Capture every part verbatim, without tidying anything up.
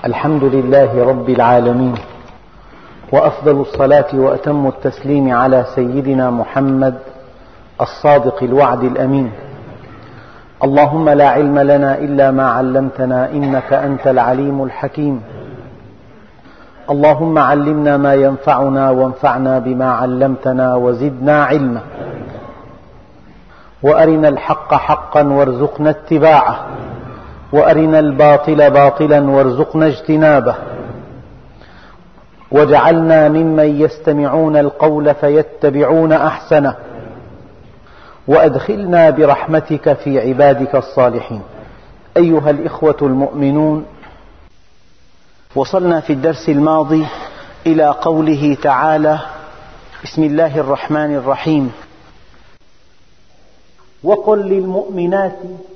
الحمد لله رب العالمين، وأفضل الصلاة وأتم التسليم على سيدنا محمد الصادق الوعد الأمين. اللهم لا علم لنا إلا ما علمتنا إنك أنت العليم الحكيم. اللهم علمنا ما ينفعنا وانفعنا بما علمتنا وزدنا علما، وأرنا الحق حقا وارزقنا اتباعه، وأرنا الباطل باطلا وارزقنا اجتنابه، واجعلنا ممن يستمعون القول فيتبعون أحسنه، وأدخلنا برحمتك في عبادك الصالحين. أيها الإخوة المؤمنون، وصلنا في الدرس الماضي إلى قوله تعالى: بسم الله الرحمن الرحيم: وقل للمؤمنات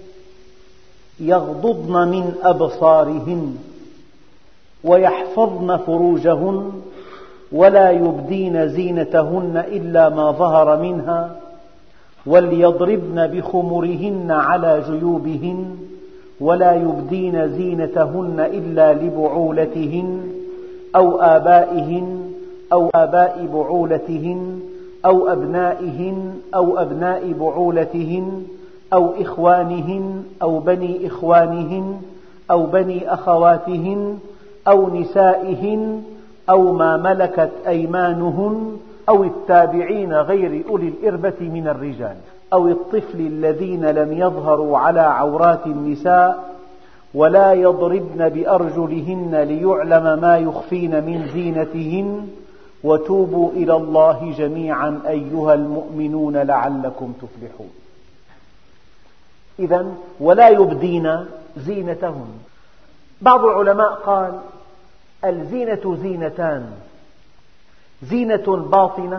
يغضضن من أبصارهن ويحفظن فروجهن ولا يبدين زينتهن إلا ما ظهر منها وليضربن بخمرهن على جيوبهن ولا يبدين زينتهن إلا لبعولتهن أو آبائهن أو آباء بعولتهن أو أبنائهن أو أبناء بعولتهن أو إخوانهن أو بني إخوانهن أو بني أخواتهن أو نسائهن أو ما ملكت أيمانهن أو التابعين غير أولي الإربة من الرجال أو الطفل الذين لم يظهروا على عورات النساء ولا يضربن بأرجلهن ليعلم ما يخفين من زينتهن وتوبوا إلى الله جميعا أيها المؤمنون لعلكم تفلحون. إذن ولا يبدين زينتهن. بعض العلماء قال الزينة زينتان: زينة باطنة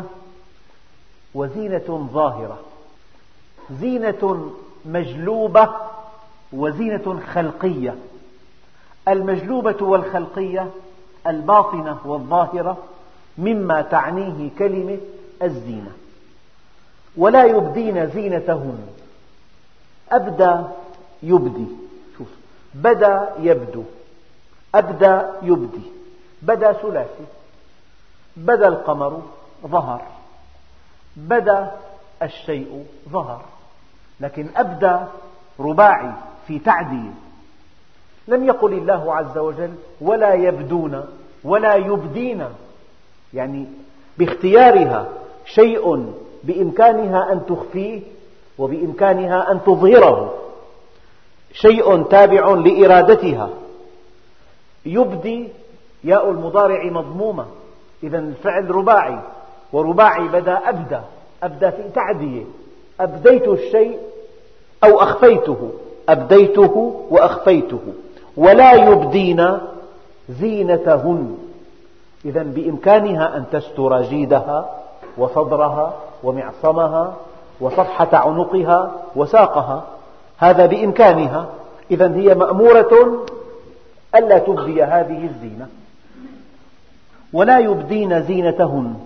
وزينة ظاهرة، زينة مجلوبة وزينة خلقية. المجلوبة والخلقية الباطنة والظاهرة مما تعنيه كلمة الزينة. ولا يبدين زينتهن. أبدى يبدي، شوف، بدا يبدو، أبدى يبدي، بدا ثلاثي، بدا القمر ظهر، بدا الشيء ظهر. لكن أبدى رباعي في تعديل. لم يقل الله عز وجل ولا يبدون ولا يبدين، يعني باختيارها شيء بإمكانها أن تخفيه وبإمكانها أن تظهره، شيء تابع لإرادتها. يبدي ياء المضارع مضمومة، إذن الفعل رباعي، ورباعي بدا أبدى، أبدى في تعدية، أبديت الشيء أو أخفيته، أبديته وأخفيته. ولا يبدين زينتهن، إذن بإمكانها أن تستر جيدها وصدرها ومعصمها وصفحة عنقها وساقها، هذا بإمكانها. إذن هي مأمورة ألا تبدي هذه الزينة. ولا يبدين زينتهن.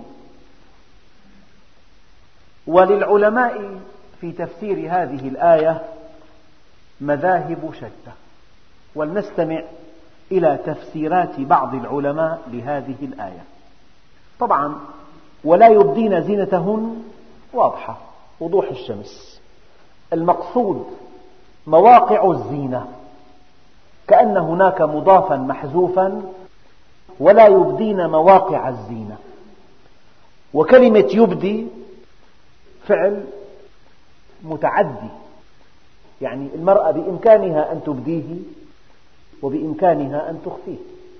وللعلماء في تفسير هذه الآية مذاهب شتى، ولنستمع إلى تفسيرات بعض العلماء لهذه الآية. طبعا ولا يبدين زينتهن واضحة وضوح الشمس، المقصود مواقع الزينة، كأن هناك مضافا محذوفا: ولا يبدين مواقع الزينة. وكلمة يبدي فعل متعدي، يعني المرأة بإمكانها أن تبديه وبإمكانها أن تخفيه.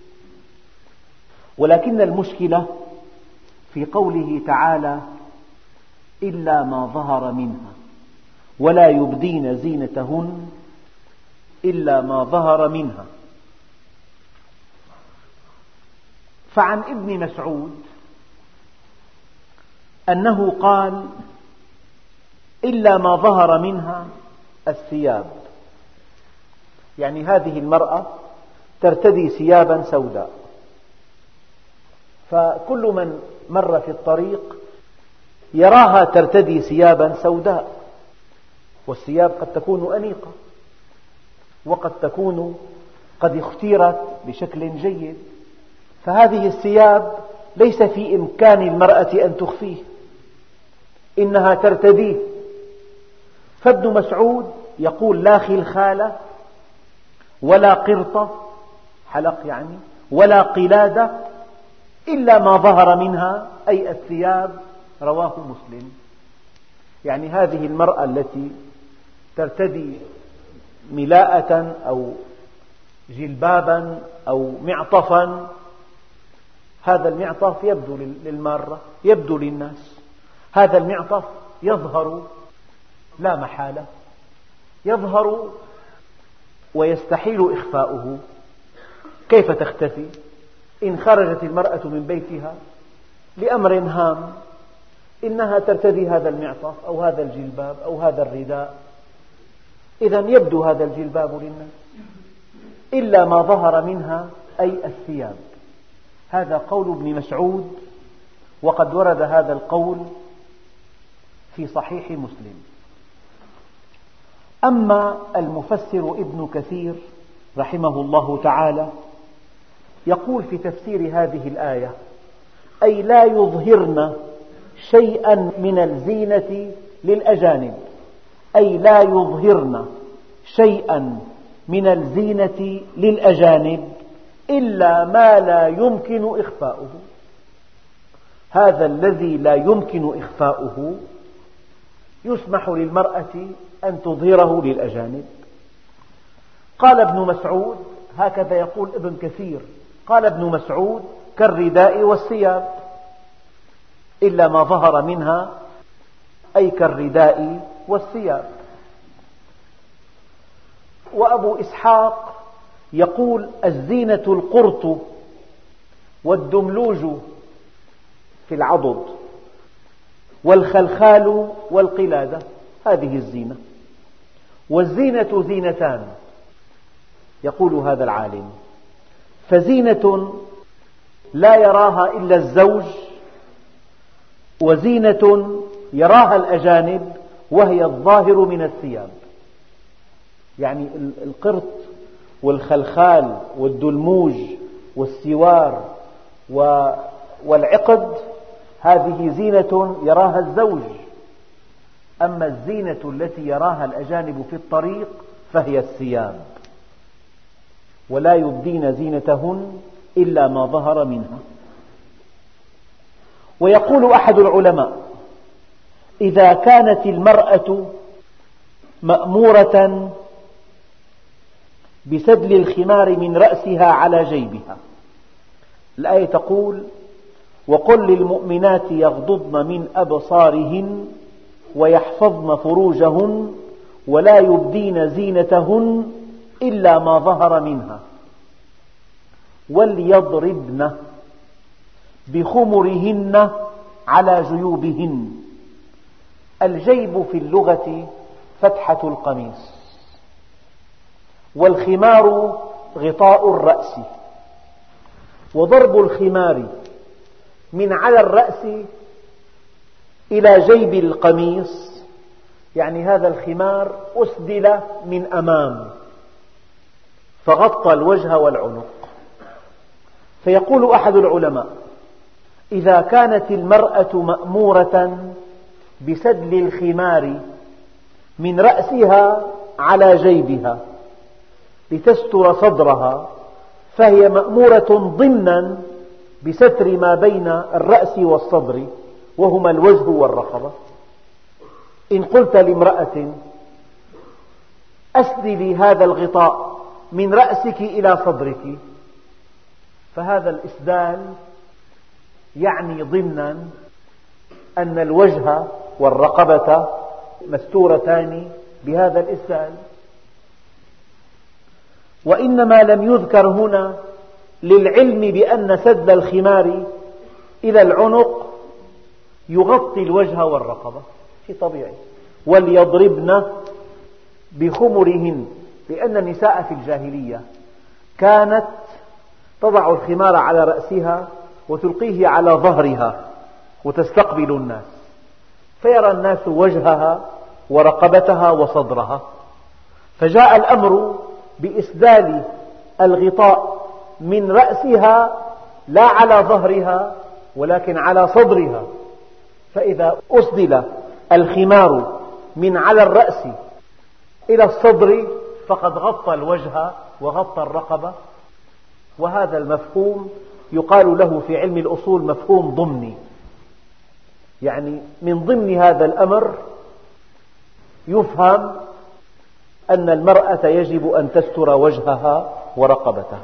ولكن المشكلة في قوله تعالى: إلا ما ظهر منها، ولا يبدين زينتهن إلا ما ظهر منها. فعن ابن مسعود أنه قال: إلا ما ظهر منها الثياب، يعني هذه المرأة ترتدي ثيابا سوداء، فكل من مر في الطريق يراها ترتدي ثيابا سوداء. والثياب قد تكون أنيقة وقد تكون قد اختيرت بشكل جيد، فهذه الثياب ليس في إمكان المرأة أن تخفيه، إنها ترتديه. فابن مسعود يقول: لا خلخال ولا قرطة، حلق يعني، ولا قلادة إلا ما ظهر منها، أي الثياب. رواه مسلم. يعني هذه المرأة التي ترتدي ملاءة أو جلبابا أو معطفا، هذا المعطف يبدو للمارة، يبدو للناس، هذا المعطف يظهر لا محالة، يظهر ويستحيل إخفاؤه. كيف تختفي؟ إن خرجت المرأة من بيتها لأمر هام، إنها ترتدي هذا المعطف أو هذا الجلباب أو هذا الرداء، إذن يبدو هذا الجلباب للناس إلا ما ظهر منها، أي الثياب. هذا قول ابن مسعود، وقد ورد هذا القول في صحيح مسلم. أما المفسر ابن كثير رحمه الله تعالى يقول في تفسير هذه الآية: أي لا يظهرن شيئا من الزينة للأجانب، أي لا يظهرن شيئا من الزينة للأجانب إلا ما لا يمكن إخفاؤه. هذا الذي لا يمكن إخفاؤه يسمح للمرأة أن تظهره للأجانب. قال ابن مسعود، هكذا يقول ابن كثير، قال ابن مسعود: كالرداء والثياب، إلا ما ظهر منها، أي كالرداء والثياب. وأبو إسحاق يقول: الزينة القرط والدملوج في العضد والخلخال والقلادة، هذه الزينة. والزينة زينتان، يقول هذا العالم: فزينة لا يراها إلا الزوج، وزينة يراها الأجانب وهي الظاهر من الثياب. يعني القرط والخلخال والدلموج والسوار والعقد، هذه زينة يراها الزوج. أما الزينة التي يراها الأجانب في الطريق فهي الثياب، ولا يبدين زينتهن إلا ما ظهر منها. ويقول أحد العلماء: إذا كانت المرأة مأمورة بسدل الخمار من رأسها على جيبها، الآية تقول: وقل للمؤمنات يغضضن من أبصارهن ويحفظن فروجهن ولا يبدين زينتهن إلا ما ظهر منها وليضربن بخمرهن على جيوبهن. الجيب في اللغة فتحة القميص، والخمار غطاء الرأس. وضرب الخمار من على الرأس إلى جيب القميص، يعني هذا الخمار أسدل من أمام فغطى الوجه والعنق. فيقول أحد العلماء: إذا كانت المرأة مأمورة بسدل الخمار من رأسها على جيبها لتستر صدرها، فهي مأمورة ضمنا بستر ما بين الرأس والصدر، وهما الوجه والرقبة. إن قلت لامرأة: أسدلي هذا الغطاء من رأسك إلى صدرك، فهذا الإسدال يعني ضمنا أن الوجه والرقبة مستورتان بهذا الإسدال. وإنما لم يذكر هنا للعلم بأن سدل الخمار إلى العنق يغطي الوجه والرقبة، شيء طبيعي. وليضربن بخمرهن، لأن النساء في الجاهلية كانت تضع الخمار على رأسها وتلقيه على ظهرها وتستقبل الناس، فيرى الناس وجهها ورقبتها وصدرها. فجاء الأمر بإسدال الغطاء من رأسها لا على ظهرها ولكن على صدرها، فإذا أسدل الخمار من على الرأس إلى الصدر فقد غطى الوجه وغطى الرقبة. وهذا المفهوم يقال له في علم الأصول مفهوم ضمني، يعني من ضمن هذا الأمر يفهم أن المرأة يجب أن تستر وجهها ورقبتها.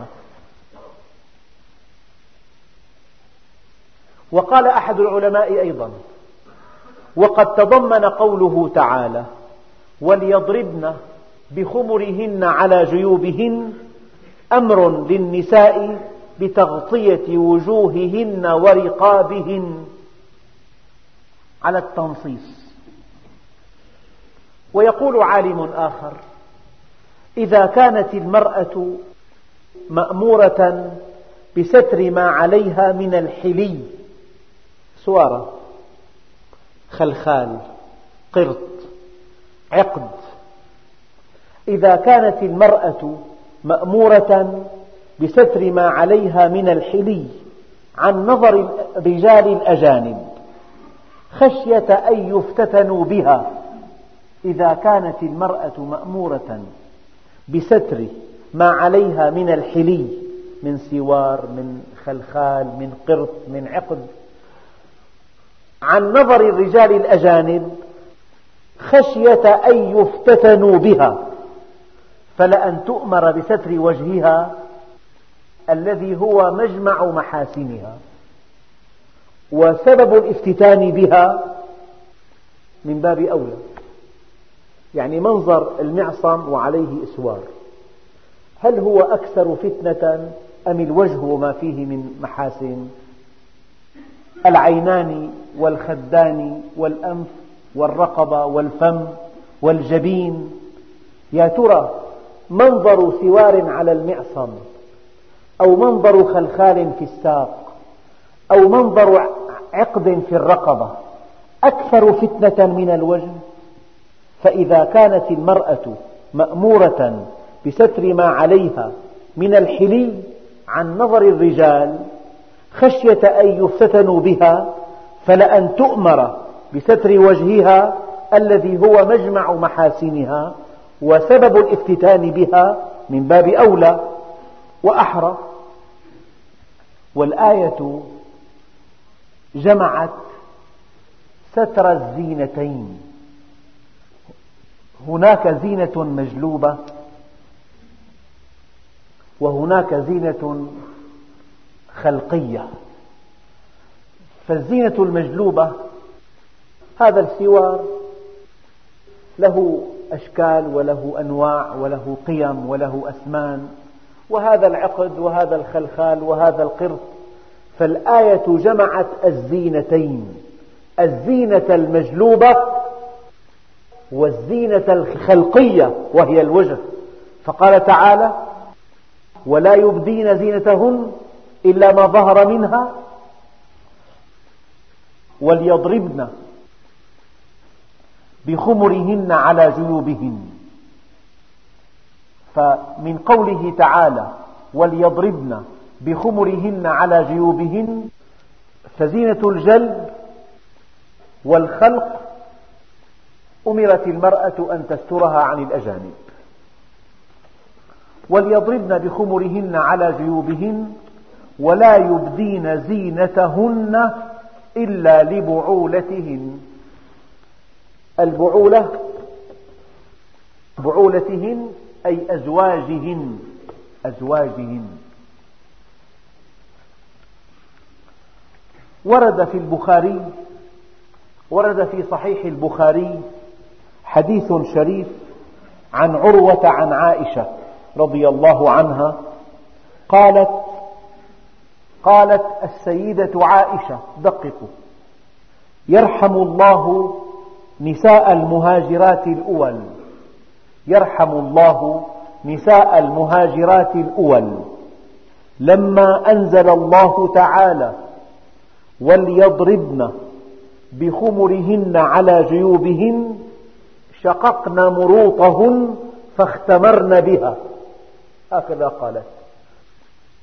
وقال أحد العلماء أيضا: وقد تضمن قوله تعالى: وليضربن بخمرهن على جيوبهن أمر للنساء بتغطية وجوههن ورقابهن على التنصيص. ويقول عالم آخر: إذا كانت المرأة مأمورة بستر ما عليها من الحلي، سوارة، خلخال، قرط، عقد، إذا كانت المرأة مأمورة بستر ما عليها من الحلي عن نظر الرجال الأجانب خشية أن يفتتنوا بها، إذا كانت المرأة مأمورة بستر ما عليها من الحلي من سوار، من خلخال، من قرط، من عقد عن نظر الرجال الأجانب خشية أن يفتتنوا بها، فلأن تؤمر بستر وجهها الذي هو مجمع محاسنها. وسبب الافتتان بها من باب أولى، يعني منظر المعصم وعليه إسوار، هل هو أكثر فتنة أم الوجه وما فيه من محاسن؟ العينان والخدان والأنف والرقبة والفم والجبين، يا ترى منظر سوار على المعصم أو منظر خلخال في الساق أو منظر عقد في الرقبة أكثر فتنة من الوجه؟ فإذا كانت المرأة مأمورة بستر ما عليها من الحلي عن نظر الرجال خشية أن يفتتنوا بها، فلأن تؤمر بستر وجهها الذي هو مجمع محاسنها، وسبب الافتتان بها من باب أولى وأحرى. والآية جمعت ستر الزينتين، هناك زينة مجلوبة وهناك زينة خلقية. فالزينة المجلوبة هذا السوار له أشكال وله أنواع وله قيم وله أثمان، وهذا العقد وهذا الخلخال وهذا القرط. فالآية جمعت الزينتين، الزينة المجلوبة والزينة الخلقية وهي الوجه، فقال تعالى: ولا يبدين زينتهن إلا ما ظهر منها وليضربن بخمرهن على جيوبهن. فمن قوله تعالى وليضربن بخمرهن على جيوبهن فزينة الجلب والخلق أمرت المرأة أن تسترها عن الأجانب. وليضربن بخمرهن على جيوبهن ولا يبدين زينتهن إلا لبعولتهن. البعولة بعولتهن أي أزواجهن أزواجهن. ورد في البخاري ورد في صحيح البخاري حديث شريف عن عروة عن عائشة رضي الله عنها قالت قالت السيدة عائشة: دققوا، يرحم الله نساء المهاجرات الأول يرحم الله نساء المهاجرات الأول لما أنزل الله تعالى وليضربن بخمرهن على جيوبهن شققن مروطهن فاختمرن بها، هكذا قالت.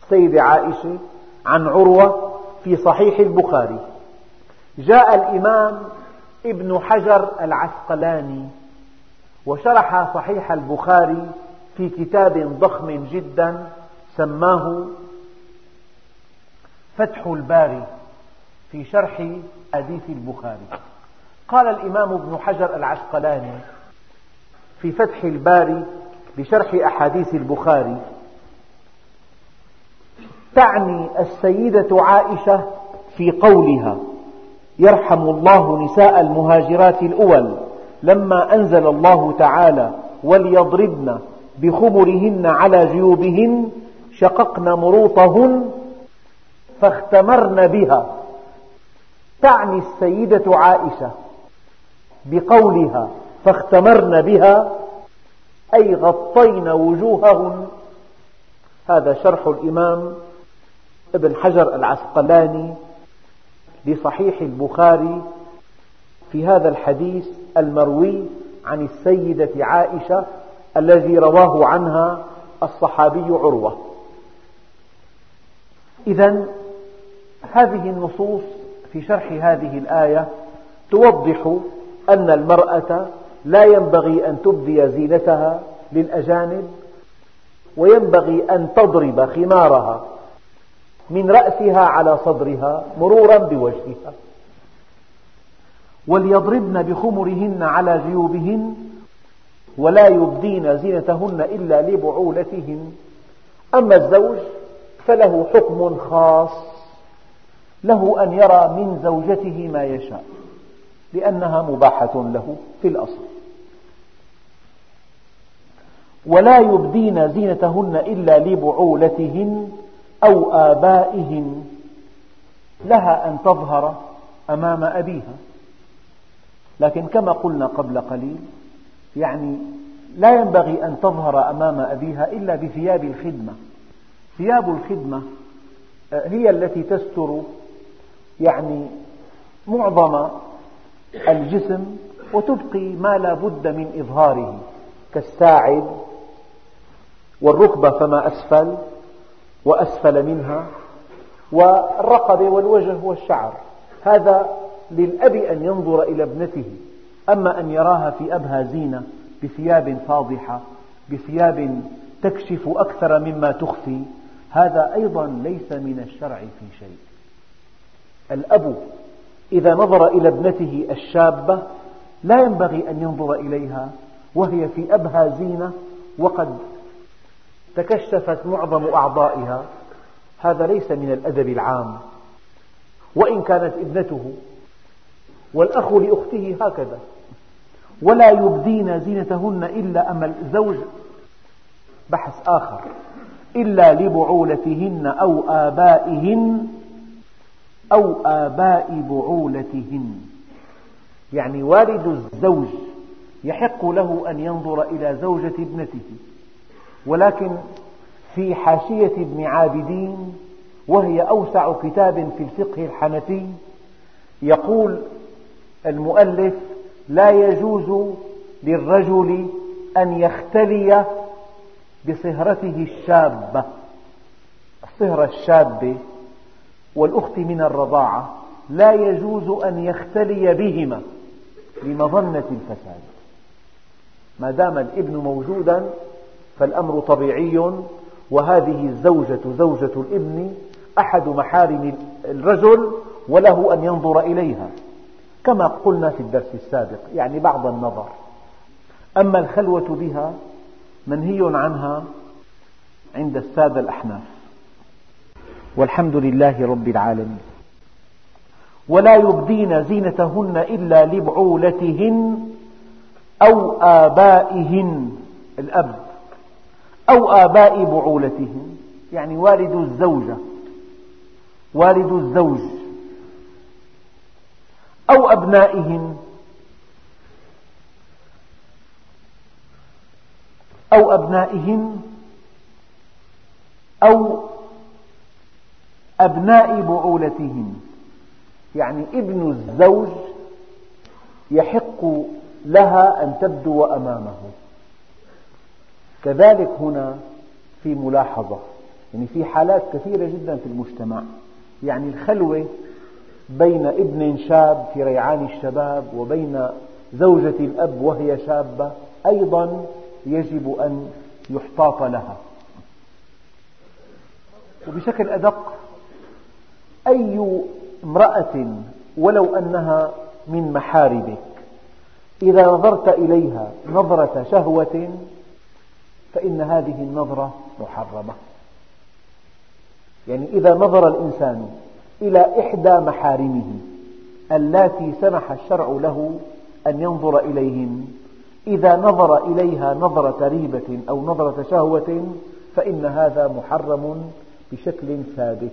السيدة عائشة عن عروة في صحيح البخاري. جاء الإمام ابن حجر العسقلاني وشرح صحيح البخاري في كتاب ضخم جدا سماه فتح الباري في شرح أحاديث البخاري. قال الإمام ابن حجر العسقلاني في فتح الباري بشرح أحاديث البخاري: تعني السيدة عائشة في قولها يرحم الله نساء المهاجرات الأول لما أنزل الله تعالى وليضربن بخمرهن على جيوبهن شققن مروطهن فاختمرن بها. تعني السيدة عائشة بقولها فاختمرن بها أي غطين وجوههن. هذا شرح الإمام ابن حجر العسقلاني لصحيح البخاري في هذا الحديث المروي عن السيدة عائشة الذي رواه عنها الصحابي عروة. إذن هذه النصوص في شرح هذه الآية توضح أن المرأة لا ينبغي أن تبدي زينتها للأجانب، وينبغي أن تضرب خمارها من رأسها على صدرها مرورا بوجهها. وليضربن بخمرهن على جيوبهن ولا يبدين زينتهن إلا لبعولتهن. أما الزوج فله حكم خاص، له أن يرى من زوجته ما يشاء لأنها مباحة له في الأصل. ولا يبدين زينتهن إلا لبعولتهن أو آبائهن. لها أن تظهر أمام أبيها، لكن كما قلنا قبل قليل يعني لا ينبغي أن تظهر أمام أبيها إلا بثياب الخدمة. ثياب الخدمة هي التي تستر يعني معظم الجسم وتبقي ما لا بد من إظهاره كالساعد والركبة فما أسفل وأسفل منها والرقبة والوجه والشعر. هذا للأب أن ينظر إلى ابنته، أما أن يراها في أبهى زينة بثياب فاضحة بثياب تكشف أكثر مما تخفي، هذا أيضا ليس من الشرع في شيء. الأب إذا نظر إلى ابنته الشابة لا ينبغي أن ينظر إليها وهي في أبهى زينة وقد تكشفت معظم أعضائها، هذا ليس من الأدب العام وإن كانت ابنته. والأخ لأخته هكذا. ولا يبدين زينتهن إلا أما الزوج بحث آخر إلا لبعولتهن أو آبائهن أو آباء بعولتهن. يعني والد الزوج يحق له أن ينظر إلى زوجة ابنته، ولكن في حاشية ابن عابدين وهي أوسع كتاب في الفقه الحنفي يقول المؤلف: لا يجوز للرجل أن يختلي بصهرته الشابة. الصهرة الشابة والأخت من الرضاعة لا يجوز أن يختلي بهما لمظنة الفساد. ما دام الابن موجودا فالأمر طبيعي، وهذه الزوجة زوجة الابن أحد محارم الرجل وله أن ينظر إليها كما قلنا في الدرس السابق، يعني بعض النظر. أما الخلوة بها منهي عنها عند السادة الأحناف. والحمد لله رب العالمين. ولا يبدين زينتهن إلا لبعولتهن أو آبائهن، الأب، أو آباء بعولتهن، يعني والد الزوجة والد الزوج، أو أبنائهن أو أبنائهن أو أبناء بعولتهن. يعني ابن الزوج يحق لها أن تبدو أمامه. كذلك هنا في ملاحظة: يعني في حالات كثيرة جدا في المجتمع، يعني الخلوة بين ابن شاب في ريعان الشباب وبين زوجة الأب وهي شابة أيضا يجب أن يحتاط لها. وبشكل أدق، أي امرأة ولو أنها من محارمك إذا نظرت إليها نظرة شهوة فإن هذه النظرة محرمة. يعني إذا نظر الإنسان إلى إحدى محارمه اللاتي سمح الشرع له أن ينظر إليهن، إذا نظر إليها نظرة ريبة أو نظرة شهوة فإن هذا محرم بشكل ثابت.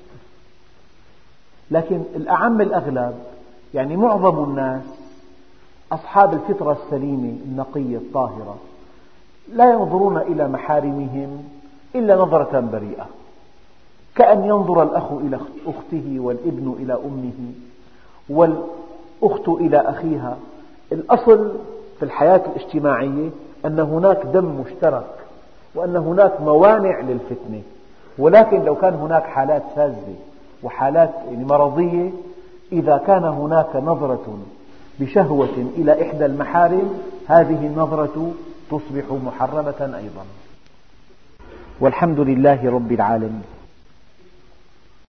لكن الأعم الأغلب، يعني معظم الناس أصحاب الفطرة السليمة النقية الطاهرة لا ينظرون إلى محارمهم إلا نظرة بريئة، كأن ينظر الأخ إلى أخته والابن إلى أمه والأخت إلى أخيها. الأصل في الحياة الاجتماعية أن هناك دم مشترك وأن هناك موانع للفتنة، ولكن لو كان هناك حالات شاذة وحالات مرضية، إذا كان هناك نظرة بشهوة إلى إحدى المحارم هذه النظرة تصبح محرمة أيضا. والحمد لله رب العالمين.